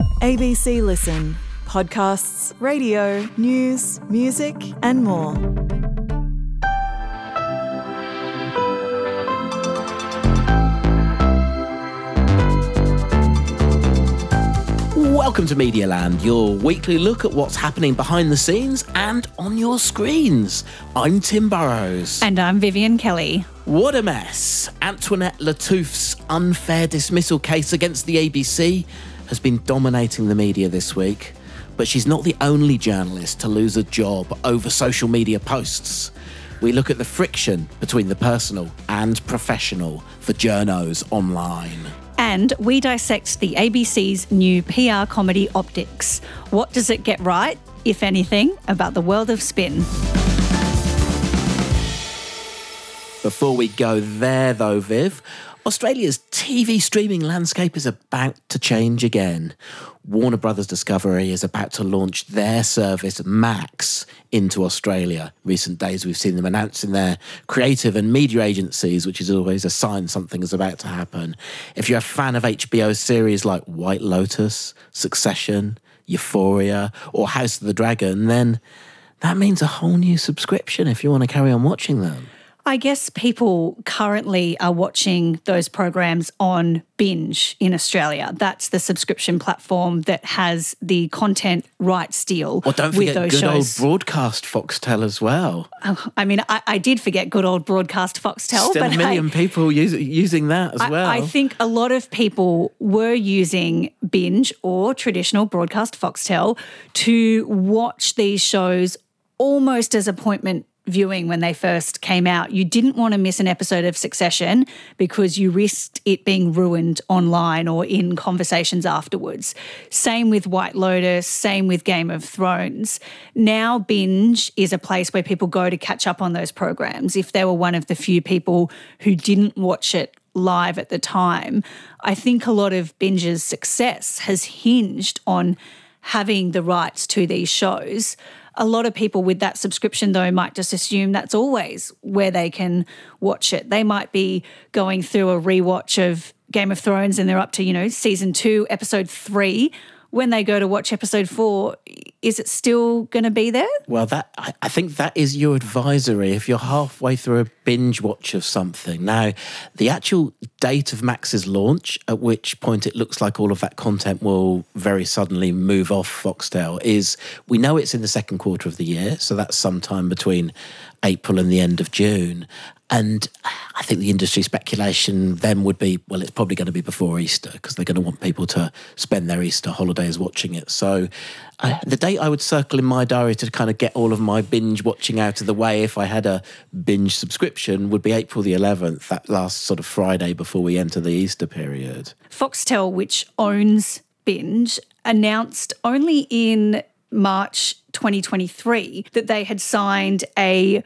ABC Listen. Podcasts, radio, news, music and more. Welcome to Medialand, your weekly look at what's happening behind the scenes and on your screens. I'm Tim Burrows. And I'm Vivian Kelly. What a mess. Antoinette Lattouf's unfair dismissal case against the ABC has been dominating the media this week. But she's not the only journalist to lose a job over social media posts. We look at the friction between the personal and professional for journos online. And we dissect the ABC's new PR comedy Optics. What does it get right, if anything, about the world of spin? Before we go there, though, Viv, Australia's TV streaming landscape is about to change again. Warner Brothers Discovery is about to launch their service, Max, into Australia. Recent days we've seen them announcing their creative and media agencies, which is always a sign something is about to happen. If you're a fan of HBO series like White Lotus, Succession, Euphoria, or House of the Dragon, then that means a whole new subscription if you want to carry on watching them. I guess people currently are watching those programs on Binge in Australia. That's the subscription platform that has the content rights deal Well, don't with forget those good shows. old broadcast Foxtel as well. I did forget good old broadcast Foxtel. Still but a million people using that as well. I think a lot of people were using Binge or traditional broadcast Foxtel to watch these shows almost as appointment viewing when they first came out. You didn't want to miss an episode of Succession because you risked it being ruined online or in conversations afterwards. Same with White Lotus, same with Game of Thrones. Now Binge is a place where people go to catch up on those programs. If they were one of the few people who didn't watch it live at the time, I think a lot of Binge's success has hinged on having the rights to these shows. A lot of people with that subscription, though, might just assume that's always where they can watch it. They might be going through a rewatch of Game of Thrones and they're up to, season 2, episode 3. When they go to watch episode 4, is it still going to be there? Well, I think that is your advisory if you're halfway through a binge watch of something. Now, the actual date of Max's launch, at which point it looks like all of that content will very suddenly move off Foxtel, is we know it's in the second quarter of the year, so that's sometime between April and the end of June. And I think the industry speculation then would be, well, it's probably going to be before Easter because they're going to want people to spend their Easter holidays watching it. So the date I would circle in my diary to kind of get all of my binge watching out of the way if I had a binge subscription would be April the 11th, that last sort of Friday before we enter the Easter period. Foxtel, which owns Binge, announced only in March 2023 that they had signed a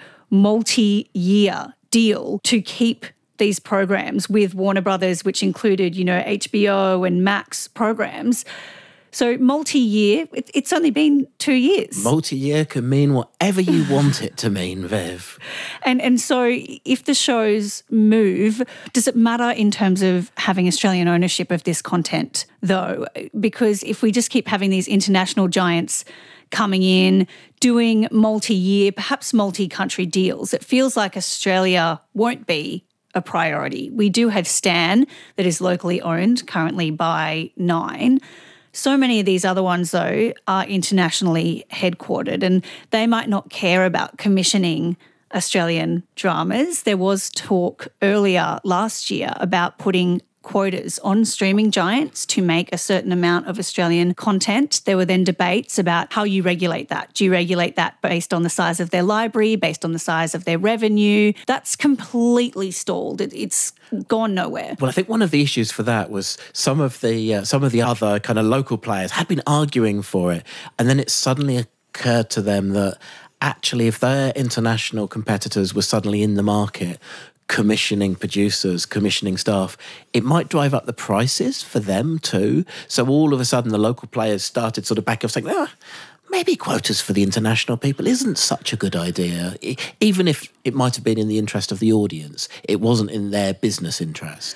multi-year deal to keep these programs with Warner Brothers, which included, HBO and Max programs. So multi-year, it's only been 2 years. Multi-year can mean whatever you want it to mean, Viv. And so if the shows move, does it matter in terms of having Australian ownership of this content, though? Because if we just keep having these international giants coming in, doing multi-year, perhaps multi-country deals, it feels like Australia won't be a priority. We do have Stan that is locally owned currently by Nine. So many of these other ones, though, are internationally headquartered and they might not care about commissioning Australian dramas. There was talk earlier last year about putting quotas on streaming giants to make a certain amount of Australian content. There were then debates about how you regulate that. Do you regulate that based on the size of their library, based on the size of their revenue? That's completely stalled. It's gone nowhere. Well, I think one of the issues for that was some of the other kind of local players had been arguing for it, and then it suddenly occurred to them that actually if their international competitors were suddenly in the market commissioning producers, commissioning staff, it might drive up the prices for them too. So all of a sudden the local players started sort of back off saying, maybe quotas for the international people isn't such a good idea. Even if it might have been in the interest of the audience, it wasn't in their business interests.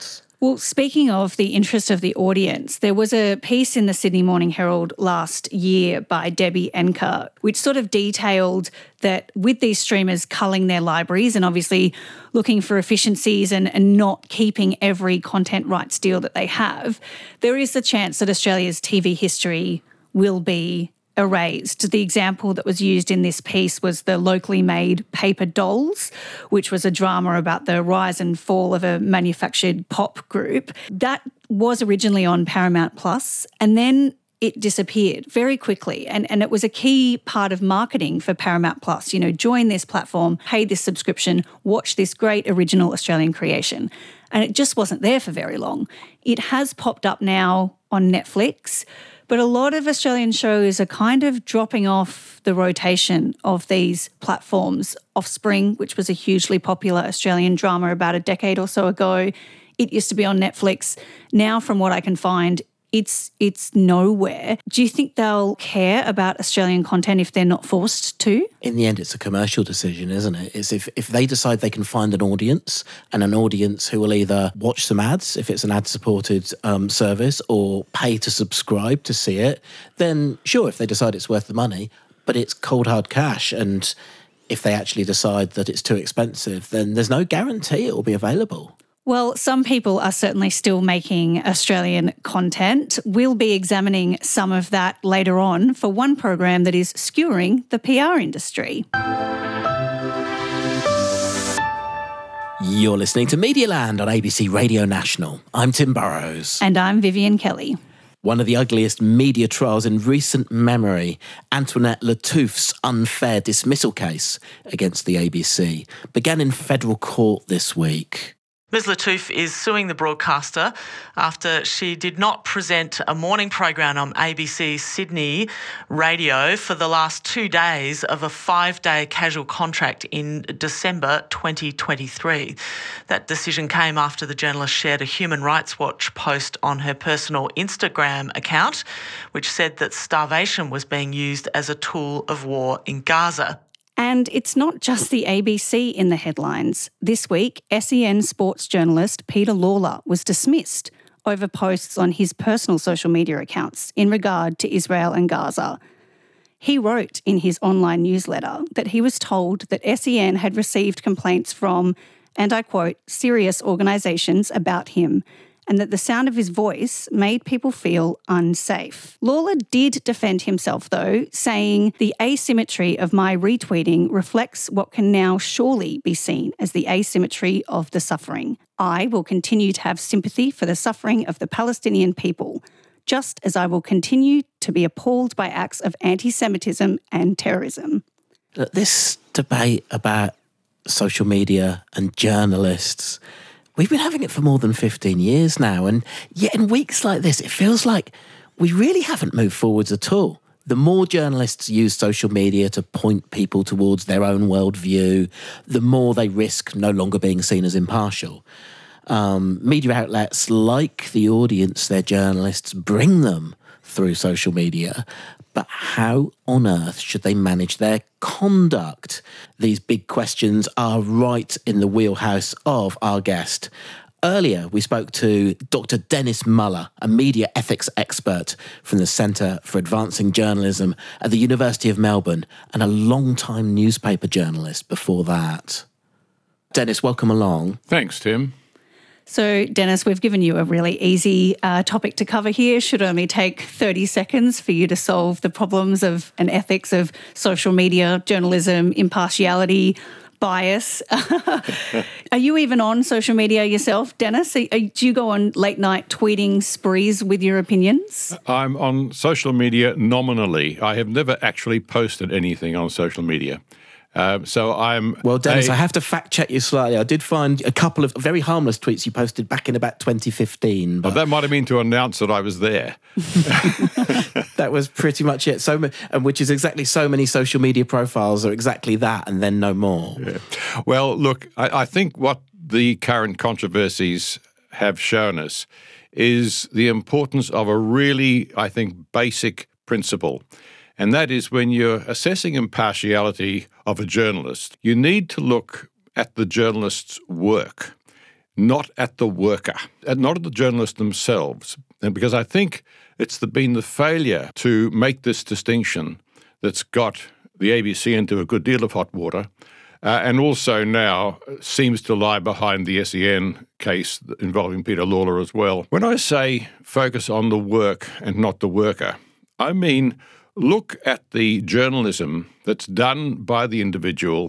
Well, speaking of the interest of the audience, there was a piece in the Sydney Morning Herald last year by Debbie Enker, which sort of detailed that with these streamers culling their libraries and obviously looking for efficiencies and not keeping every content rights deal that they have, there is the chance that Australia's TV history will be erased. The example that was used in this piece was the locally made Paper Dolls, which was a drama about the rise and fall of a manufactured pop group. That was originally on Paramount Plus, and then it disappeared very quickly. And it was a key part of marketing for Paramount Plus. You know, join this platform, pay this subscription, watch this great original Australian creation. And it just wasn't there for very long. It has popped up now on Netflix, but a lot of Australian shows are kind of dropping off the rotation of these platforms. Offspring, which was a hugely popular Australian drama about a decade or so ago, it used to be on Netflix. Now, from what I can find, it's nowhere. Do you think they'll care about Australian content if they're not forced to? In the end, it's a commercial decision, isn't it? It's if they decide they can find an audience, and an audience who will either watch some ads, if it's an ad-supported service, or pay to subscribe to see it, then sure, if they decide it's worth the money, but it's cold hard cash. And if they actually decide that it's too expensive, then there's no guarantee it will be available. Well, some people are certainly still making Australian content. We'll be examining some of that later on for one program that is skewering the PR industry. You're listening to Medialand on ABC Radio National. I'm Tim Burrows. And I'm Vivian Kelly. One of the ugliest media trials in recent memory, Antoinette Lattouf's unfair dismissal case against the ABC, began in federal court this week. Ms Lattouf is suing the broadcaster after she did not present a morning program on ABC Sydney radio for the last 2 days of a 5-day casual contract in December 2023. That decision came after the journalist shared a Human Rights Watch post on her personal Instagram account, which said that starvation was being used as a tool of war in Gaza. And it's not just the ABC in the headlines. This week, SEN sports journalist Peter Lawler was dismissed over posts on his personal social media accounts in regard to Israel and Gaza. He wrote in his online newsletter that he was told that SEN had received complaints from, and I quote, serious organisations about him, and that the sound of his voice made people feel unsafe. Lawler did defend himself, though, saying the asymmetry of my retweeting reflects what can now surely be seen as the asymmetry of the suffering. I will continue to have sympathy for the suffering of the Palestinian people, just as I will continue to be appalled by acts of anti-Semitism and terrorism. This debate about social media and journalists, we've been having it for more than 15 years now, and yet in weeks like this, it feels like we really haven't moved forwards at all. The more journalists use social media to point people towards their own worldview, the more they risk no longer being seen as impartial. Media outlets like the audience their journalists bring them through social media, but how on earth should they manage their conduct? These big questions are right in the wheelhouse of our guest. Earlier, we spoke to Dr. Dennis Muller, a media ethics expert from the Centre for Advancing Journalism at the University of Melbourne and a long-time newspaper journalist before that. Dennis, welcome along. Thanks, Tim. So, Dennis, we've given you a really easy topic to cover here. Should only take 30 seconds for you to solve the problems of and ethics of social media, journalism, impartiality, bias. Are you even on social media yourself, Dennis? Do you go on late night tweeting sprees with your opinions? I'm on social media nominally. I have never actually posted anything on social media. Well, Dennis, I have to fact check you slightly. I did find a couple of very harmless tweets you posted back in about 2015. But that might have been to announce that I was there. That was pretty much it. Which is exactly so many social media profiles are exactly that, and then no more. Yeah. Well, look, I think what the current controversies have shown us is the importance of a really, I think, basic principle. And that is when you're assessing impartiality of a journalist, you need to look at the journalist's work. not at the worker, and not at the journalists themselves. And because I think it's been the failure to make this distinction that's got the ABC into a good deal of hot water, and also now seems to lie behind the SEN case involving Peter Lalor as well. When I say focus on the work and not the worker, I mean look at the journalism that's done by the individual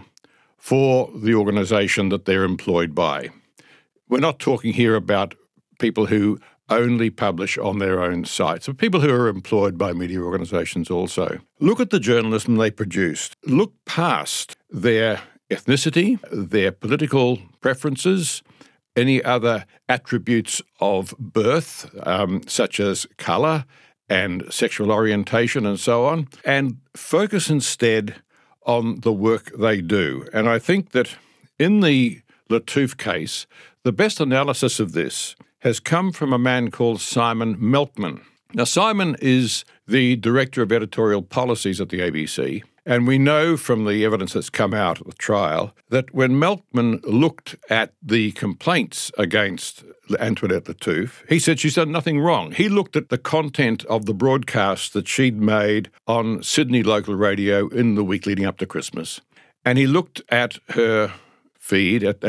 for the organisation that they're employed by. We're not talking here about people who only publish on their own sites, but people who are employed by media organisations also. Look at the journalism they produced. Look past their ethnicity, their political preferences, any other attributes of birth, such as colour and sexual orientation and so on, and focus instead on the work they do. And I think that in the Lattouf case, the best analysis of this has come from a man called Simon Melkman. Now, Simon is the Director of Editorial Policies at the ABC, and we know from the evidence that's come out of the trial that when Melkman looked at the complaints against Antoinette Lattouf, he said she's done nothing wrong. He looked at the content of the broadcast that she'd made on Sydney local radio in the week leading up to Christmas, and he looked at her feed at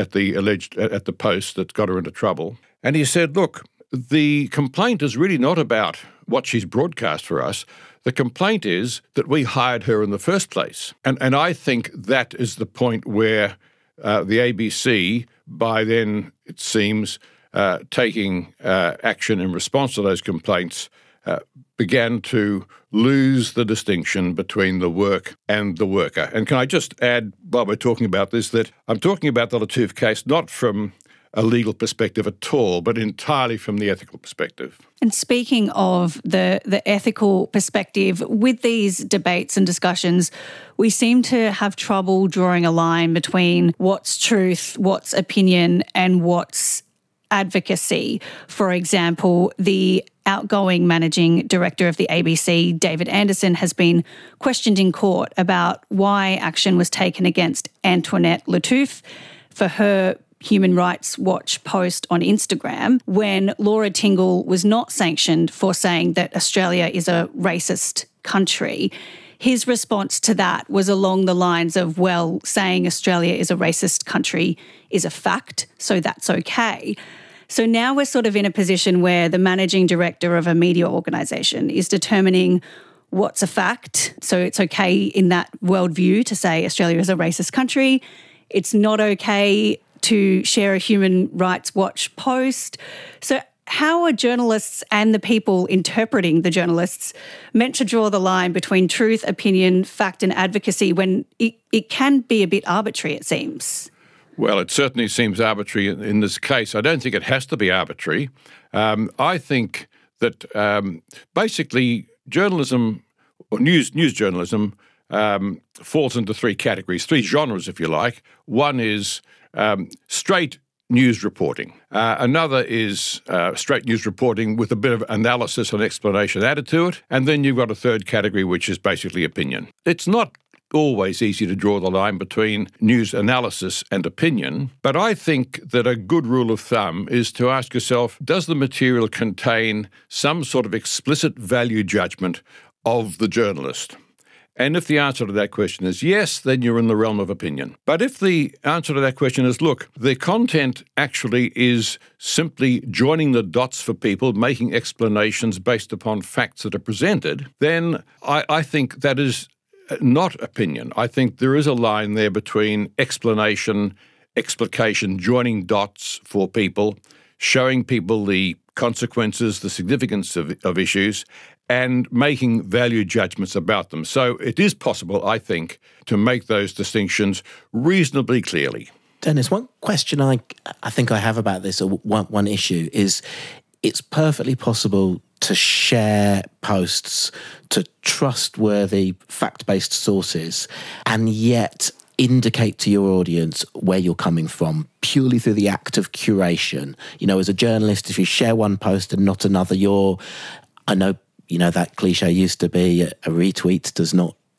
the post that got her into trouble, and he said, look, the complaint is really not about what she's broadcast for us. The complaint is that we hired her in the first place. And I think that is the point where the ABC, by then, it seems, taking action in response to those complaints, began to lose the distinction between the work and the worker. And can I just add, while we're talking about this, that I'm talking about the Lattouf case not from a legal perspective at all, but entirely from the ethical perspective. And speaking of the ethical perspective, with these debates and discussions, we seem to have trouble drawing a line between what's truth, what's opinion, and what's advocacy. For example, the outgoing managing director of the ABC, David Anderson, has been questioned in court about why action was taken against Antoinette Lattouf for her Human Rights Watch post on Instagram when Laura Tingle was not sanctioned for saying that Australia is a racist country. His response to that was along the lines of, well, saying Australia is a racist country is a fact, so that's okay. So now we're sort of in a position where the managing director of a media organisation is determining what's a fact. So it's okay in that worldview to say Australia is a racist country. It's not okay to share a Human Rights Watch post. So how are journalists and the people interpreting the journalists meant to draw the line between truth, opinion, fact and advocacy when it can be a bit arbitrary, it seems? Well, it certainly seems arbitrary in this case. I don't think it has to be arbitrary. I think that basically journalism or news journalism falls into three categories, three genres, if you like. One is straight news reporting. Another is straight news reporting with a bit of analysis and explanation added to it. And then you've got a third category, which is basically opinion. It's not always easy to draw the line between news analysis and opinion, but I think that a good rule of thumb is to ask yourself, does the material contain some sort of explicit value judgment of the journalist? And if the answer to that question is yes, then you're in the realm of opinion. But if the answer to that question is, look, the content actually is simply joining the dots for people, making explanations based upon facts that are presented, then I think that is not opinion. I think there is a line there between explanation, explication, joining dots for people, showing people the consequences, the significance of issues, and making value judgments about them. So it is possible, I think, to make those distinctions reasonably clearly. Dennis, one question I think I have about this, or one issue, is it's perfectly possible to share posts to trustworthy, fact-based sources and yet indicate to your audience where you're coming from purely through the act of curation. You know, as a journalist, if you share one post and not another, I know that cliche used to be a retweet does not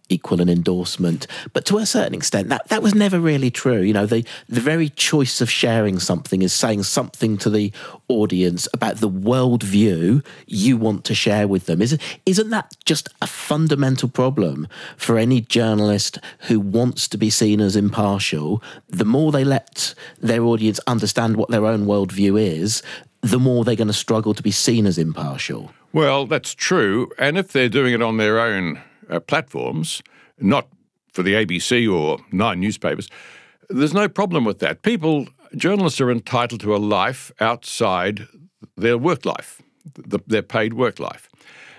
equal an endorsement. But to a certain extent, that was never really true. You know, the very choice of sharing something is saying something to the audience about the worldview you want to share with them. Isn't that just a fundamental problem for any journalist who wants to be seen as impartial? The more they let their audience understand what their own worldview is, the more they're going to struggle to be seen as impartial. Well, that's true. And if they're doing it on their own platforms, not for the ABC or 9 newspapers, there's no problem with that. Journalists are entitled to a life outside their work life, their paid work life.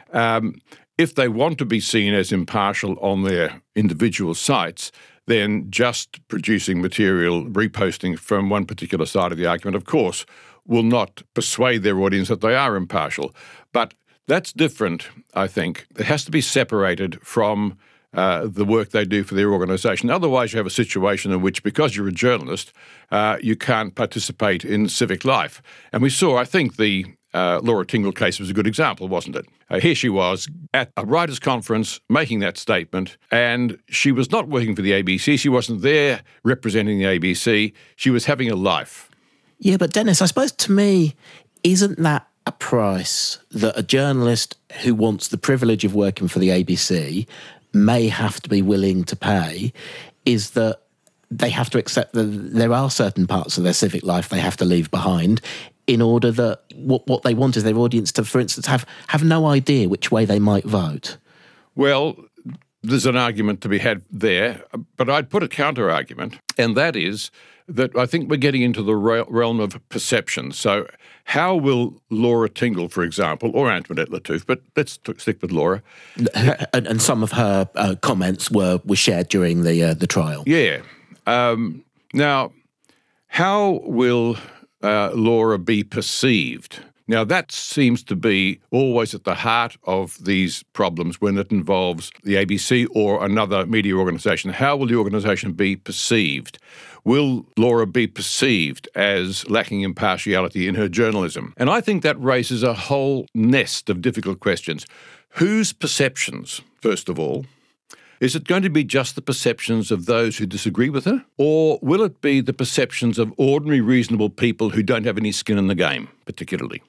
If they want to be seen as impartial on their individual sites, then just producing material, reposting from one particular side of the argument, of course, will not persuade their audience that they are impartial. But that's different, I think. It has to be separated from the work they do for their organisation. Otherwise, you have a situation in which, because you're a journalist, you can't participate in civic life. And we saw, I think, the Laura Tingle case was a good example, wasn't it? Here she was at a writers' conference making that statement, and she was not working for the ABC. She wasn't there representing the ABC. She was having a life. Yeah, but Dennis, I suppose to me, isn't that a price that a journalist who wants the privilege of working for the ABC may have to be willing to pay? Is that they have to accept that there are certain parts of their civic life they have to leave behind in order that what they want is their audience to, for instance, have no idea which way they might vote. Well, there's an argument to be had there, but I'd put a counter-argument, and that is that I think we're getting into the realm of perception. So how will Laura Tingle, for example, or Antoinette Lattouf, but let's stick with Laura. And some of her comments were shared during the trial. Yeah. Now, how will Laura be perceived? Now, that seems to be always at the heart of these problems when it involves the ABC or another media organisation. How will the organisation be perceived? Will Laura be perceived as lacking impartiality in her journalism? And I think that raises a whole nest of difficult questions. Whose perceptions, first of all? Is it going to be just the perceptions of those who disagree with her? Or will it be the perceptions of ordinary, reasonable people who don't have any skin in the game, particularly?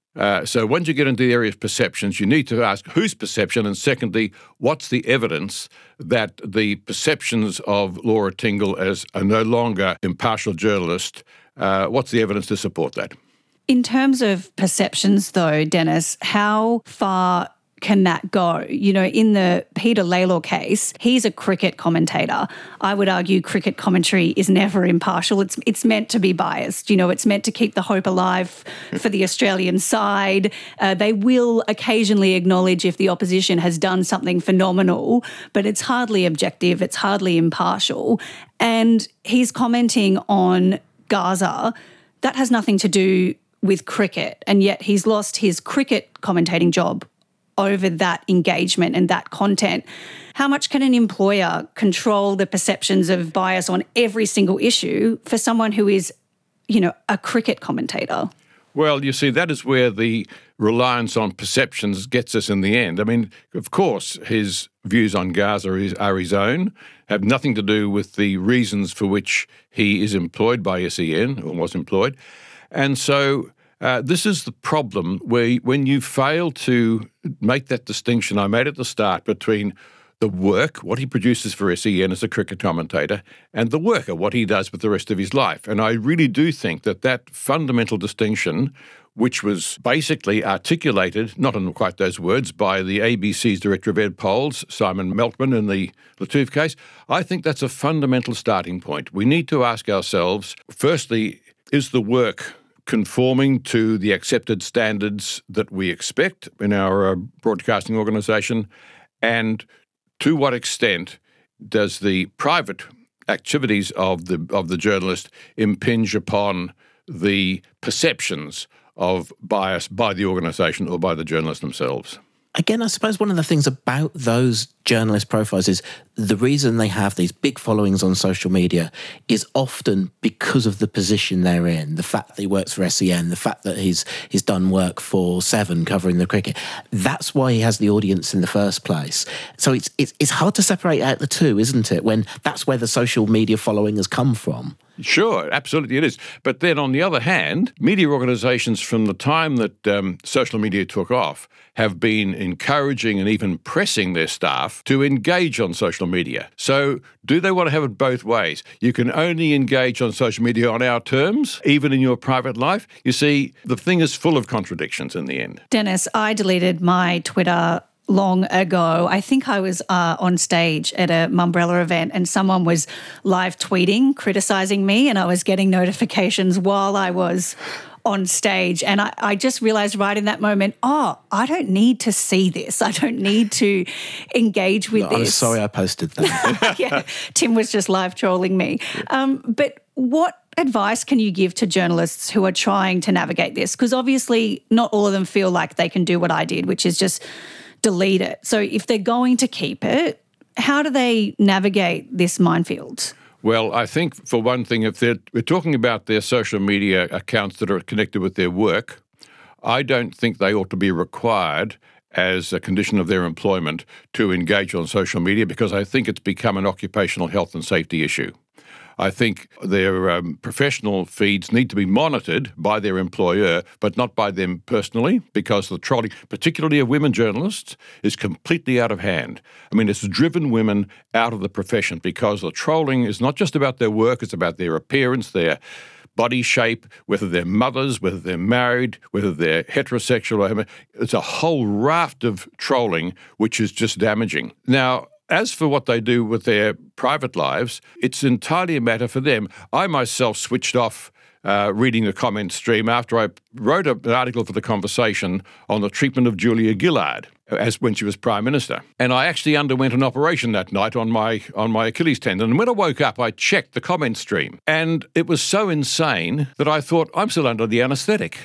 So once you get into the area of perceptions, you need to ask whose perception, and secondly, what's the evidence that the perceptions of Laura Tingle as a no longer impartial journalist, what's the evidence to support that? In terms of perceptions, though, Dennis, how far can that go? You know, in the Peter Lalor case, he's a cricket commentator. I would argue cricket commentary is never impartial. It's meant to be biased. You know, it's meant to keep the hope alive for the Australian side. They will occasionally acknowledge if the opposition has done something phenomenal, but it's hardly objective. It's hardly impartial. And he's commenting on Gaza. That has nothing to do with cricket, and yet he's lost his cricket commentating job over that engagement and that content. How much can an employer control the perceptions of bias on every single issue for someone who is, you know, a cricket commentator? Well, you see, that is where the reliance on perceptions gets us in the end. I mean, of course, his views on Gaza are his own, have nothing to do with the reasons for which he is employed by SEN, or was employed. And so this is the problem where when you fail to make that distinction I made at the start between the work, what he produces for SEN as a cricket commentator, and the work of what he does with the rest of his life. And I really do think that that fundamental distinction, which was basically articulated, not in quite those words, by the ABC's Director of Ed Polls, Simon Melkman, in the Lattouf case, I think that's a fundamental starting point. We need to ask ourselves, firstly, is the work conforming to the accepted standards that we expect in our broadcasting organisation, and to what extent does the private activities of the journalist impinge upon the perceptions of bias by the organisation or by the journalists themselves? Again, I suppose one of the things about those journalist profiles is the reason they have these big followings on social media is often because of the position they're in, the fact that he works for SEN, the fact that he's done work for Seven covering the cricket. That's why he has the audience in the first place. So it's hard to separate out the two, isn't it, when that's where the social media following has come from. Sure, absolutely it is. But then on the other hand, media organisations from the time that social media took off have been encouraging and even pressing their staff to engage on social media. So do they want to have it both ways? You can only engage on social media on our terms, even in your private life. You see, the thing is full of contradictions in the end. Dennis, I deleted my Twitter long ago. I think I was on stage at a Mumbrella event and someone was live tweeting, criticising me, and I was getting notifications while I was on stage. And I just realised right in that moment, I don't need to see this. I don't need to engage with this. I'm sorry I posted that. Yeah, Tim was just live trolling me. But what advice can you give to journalists who are trying to navigate this? Because obviously not all of them feel like they can do what I did, which is just delete it. So if they're going to keep it, how do they navigate this minefield? Well, I think, for one thing, if we're talking about their social media accounts that are connected with their work, I don't think they ought to be required as a condition of their employment to engage on social media, because I think it's become an occupational health and safety issue. I think their professional feeds need to be monitored by their employer, but not by them personally, because the trolling, particularly of women journalists, is completely out of hand. I mean, it's driven women out of the profession because the trolling is not just about their work, it's about their appearance, their body shape, whether they're mothers, whether they're married, whether they're heterosexual. It's a whole raft of trolling which is just damaging. Now, as for what they do with their private lives, it's entirely a matter for them. I myself switched off reading the comment stream after I wrote an article for The Conversation on the treatment of Julia Gillard as when she was Prime Minister. And I actually underwent an operation that night on my Achilles tendon. And when I woke up, I checked the comment stream. And it was so insane that I thought, I'm still under the anaesthetic.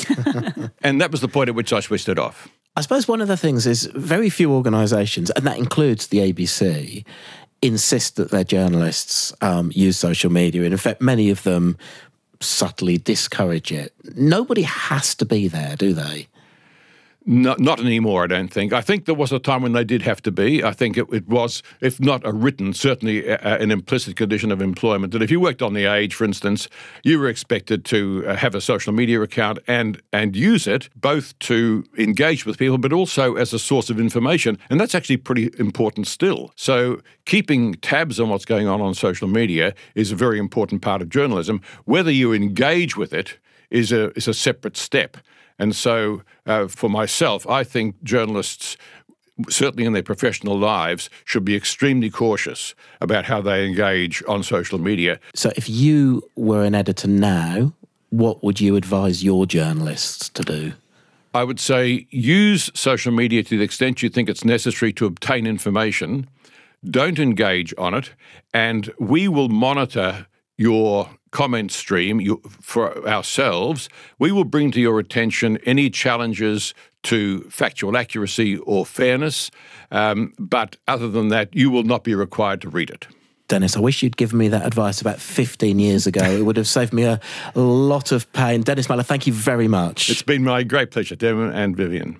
And that was the point at which I switched it off. I suppose one of the things is very few organisations, and that includes the ABC, insist that their journalists use social media. And in fact, many of them subtly discourage it. Nobody has to be there, do they? Not anymore, I don't think. I think there was a time when they did have to be. I think it was, if not a written, certainly an implicit condition of employment, that if you worked on The Age, for instance, you were expected to have a social media account and use it both to engage with people, but also as a source of information. And that's actually pretty important still. So keeping tabs on what's going on social media is a very important part of journalism. Whether you engage with it is a separate step. And so for myself, I think journalists, certainly in their professional lives, should be extremely cautious about how they engage on social media. So if you were an editor now, what would you advise your journalists to do? I would say use social media to the extent you think it's necessary to obtain information. Don't engage on it, and we will monitor your comment stream for ourselves. We will bring to your attention any challenges to factual accuracy or fairness, but other than that, you will not be required to read it. Dennis, I wish you'd given me that advice about 15 years ago. It would have saved me a lot of pain. Dennis Muller, thank you very much. It's been my great pleasure, Devon and Vivian.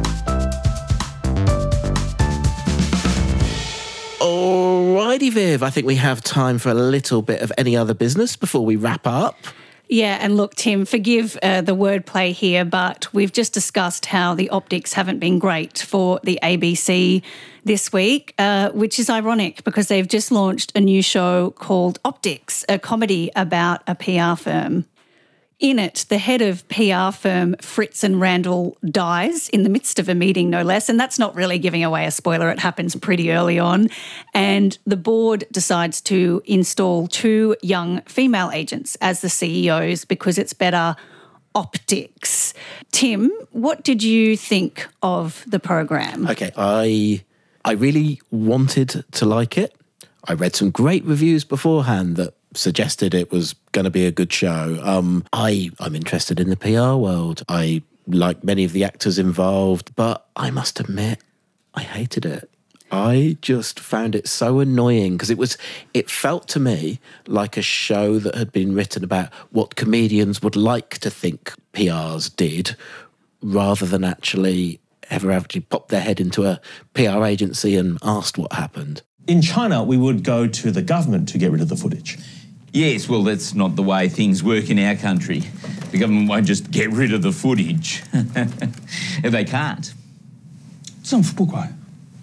Alrighty, Viv, I think we have time for a little bit of any other business before we wrap up. Yeah, and look, Tim, forgive the wordplay here, but we've just discussed how the optics haven't been great for the ABC this week, which is ironic because they've just launched a new show called Optics, a comedy about a PR firm. In it, the head of PR firm Fritz and Randall dies in the midst of a meeting, no less, and that's not really giving away a spoiler. It happens pretty early on. And the board decides to install 2 young female agents as the CEOs because it's better optics. Tim, what did you think of the program? Okay, I really wanted to like it. I read some great reviews beforehand that suggested it was going to be a good show. I'm interested in the PR world. I like many of the actors involved. But I must admit, I hated it. I just found it so annoying because it felt to me like a show that had been written about what comedians would like to think PRs did, rather than actually popped their head into a PR agency and asked what happened. In China, we would go to the government to get rid of the footage. Yes, well, that's not the way things work in our country. The government won't just get rid of the footage. They can't. 政府不管.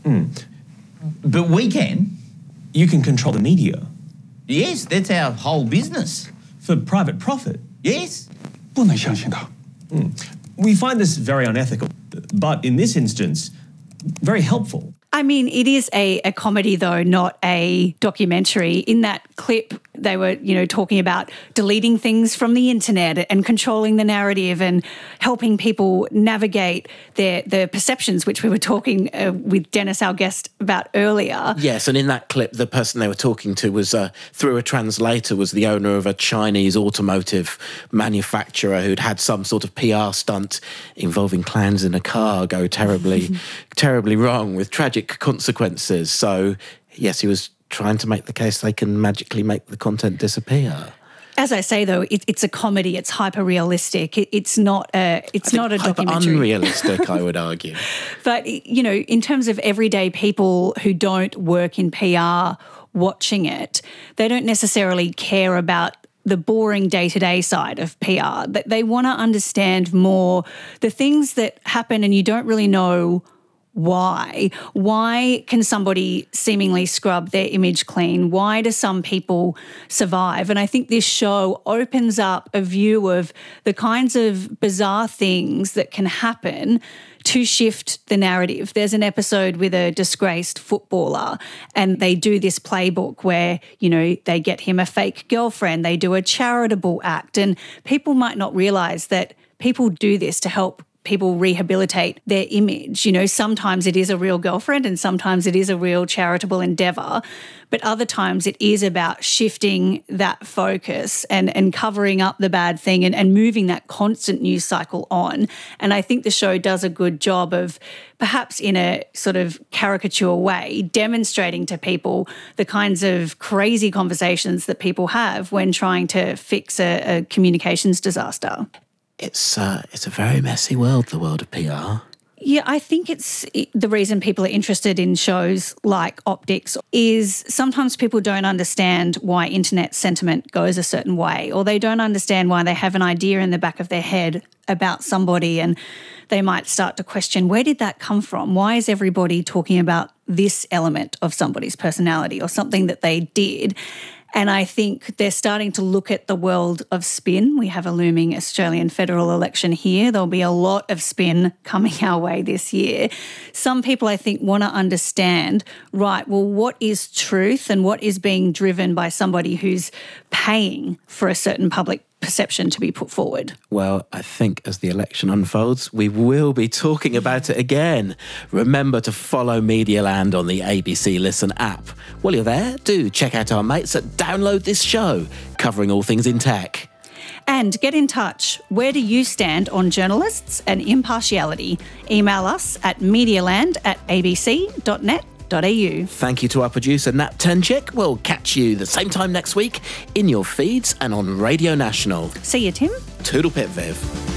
But we can. You can control the media. Yes, that's our whole business. For private profit. Yes. 不能相信他. We find this very unethical, but in this instance, very helpful. I mean, it is a comedy, though, not a documentary. In that clip, they were, talking about deleting things from the internet and controlling the narrative and helping people navigate their perceptions, which we were talking with Dennis, our guest, about earlier. Yes, and in that clip, the person they were talking to was, through a translator, was the owner of a Chinese automotive manufacturer who'd had some sort of PR stunt involving clowns in a car go terribly, terribly wrong with tragic consequences. So, yes, he was trying to make the case they can magically make the content disappear. As I say, though, it's a comedy. It's hyper-realistic. It's not a documentary. Unrealistic, I would argue. But, in terms of everyday people who don't work in PR watching it, they don't necessarily care about the boring day-to-day side of PR. They want to understand more the things that happen and you don't really know why. Why can somebody seemingly scrub their image clean? Why do some people survive? And I think this show opens up a view of the kinds of bizarre things that can happen to shift the narrative. There's an episode with a disgraced footballer and they do this playbook where, they get him a fake girlfriend, they do a charitable act, and people might not realise that people do this to help people rehabilitate their image. Sometimes it is a real girlfriend and sometimes it is a real charitable endeavour, but other times it is about shifting that focus and covering up the bad thing and moving that constant news cycle on. And I think the show does a good job of, perhaps in a sort of caricature way, demonstrating to people the kinds of crazy conversations that people have when trying to fix a communications disaster. It's a very messy world, the world of PR. Yeah, I think it's the reason people are interested in shows like Optics is sometimes people don't understand why internet sentiment goes a certain way, or they don't understand why they have an idea in the back of their head about somebody and they might start to question, where did that come from? Why is everybody talking about this element of somebody's personality or something that they did? And I think they're starting to look at the world of spin. We have a looming Australian federal election here. There'll be a lot of spin coming our way this year. Some people, I think, want to understand, right, well, what is truth and what is being driven by somebody who's paying for a certain public perception to be put forward? Well, I think as the election unfolds, we will be talking about it again. Remember to follow Medialand on the ABC Listen app. While you're there, do check out our mates at Download This Show, covering all things in tech. And get in touch. Where do you stand on journalists and impartiality? Email us at medialand@abc.net.au. Thank you to our producer, Nat Tenchik. We'll catch you the same time next week in your feeds and on Radio National. See you, Tim. Toodle pip, Viv.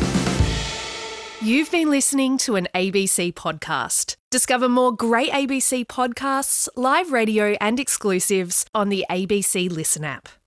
You've been listening to an ABC podcast. Discover more great ABC podcasts, live radio and exclusives on the ABC Listen app.